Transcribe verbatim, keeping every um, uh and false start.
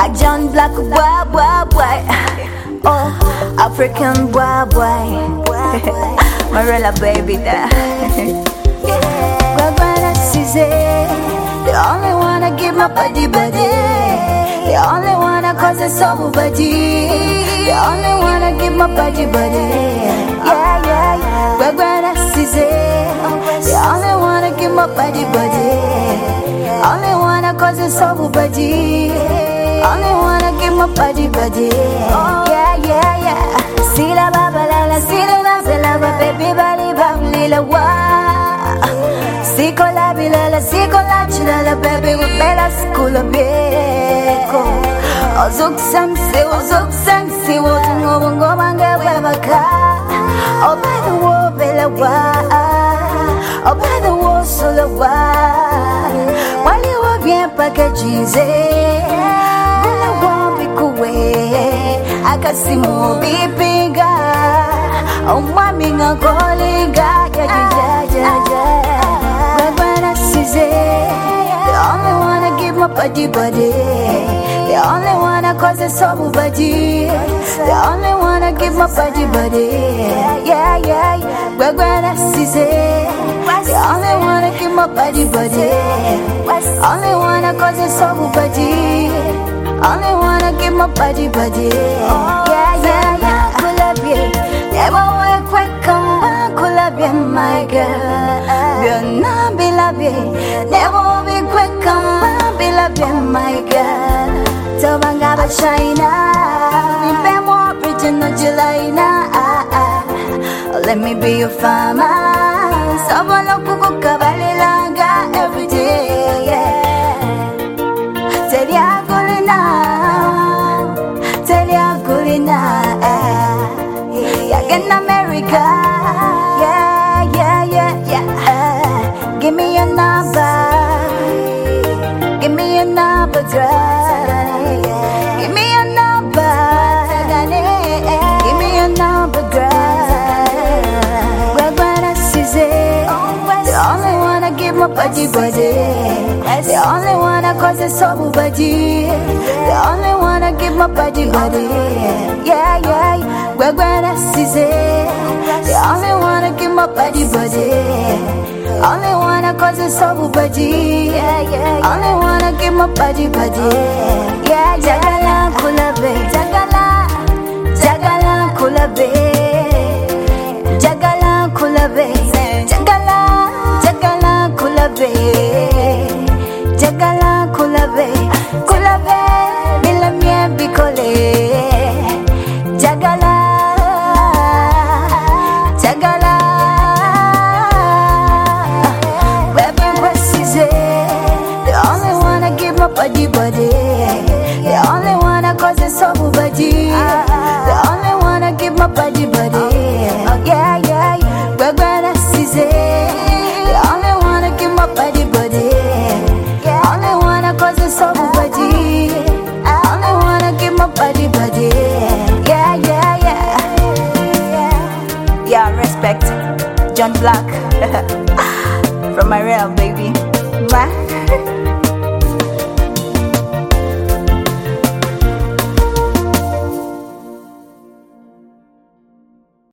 A John Black boy, boy, boy. Oh, African boy, boy. Marilla baby there. Gwagwana Size, they only wanna give my body body. They only wanna cause a soul body. They only wanna give my body body. Yeah, yeah, yeah. Gwagwana Size, they only wanna give my body body. Only wanna cause a soul body. Only wanna give my body body. Yeah, yeah, yeah. See la baba la la, see la la, see la ba baby body bam la wa. See kola bila la, see kola chila la baby we bela school of beko. Ozuk sang se, ozuk sang se, ozungo bongo manga babaka. Oh by the war bela wa, oh by the war solo wa. While you were bien packaging. Akasimu bipiga, oh mami ngakoliga, yeah yeah yeah yeah. Gwagwana Size, they only wanna give my body body. They only wanna cause a soul body. They only wanna give my body body. Yeah yeah yeah. Gwagwana Size, they only wanna give my body body. Only wanna cause a soul body. Only wanna give my body, body. Oh, yeah, yeah, yeah. Could love you. Never work quick, come on, could love you, my girl. You're not be love you. Never be quick, come on, be love you, my girl. So bangaba shina, me be more original July na. Let me be your farmer. Someone look who kabali langa every day, yeah. Tell ya in America, yeah, yeah, yeah, yeah. Give me your number, give me your number, girl. Give me your number, give me your number, girl. Gwagwana Size, they only wanna give my body, body. They only wanna cause a soul body. They only wanna give my body, body. Yeah, yeah, yeah. Gwagwana Size, they only wanna give my body, body. Only wanna cause a soul body. Yeah, yeah. Only wanna give my body, body. Yeah, jagala kulabe, jagala, jagala kulabe, jagala kulabe, jagala, jagala kulabe, jagala kulabe, kulabe, milamie bikole, jagala. Body, body. They only wanna cause a soul body. They only wanna give my body, body. Yeah, yeah, yeah. Gwagwana Size, they only wanna give my body, body. Only wanna cause a soul body. Only wanna give my body, body. Yeah, yeah, yeah. Yeah, respect. John Black from my real baby. Mwah.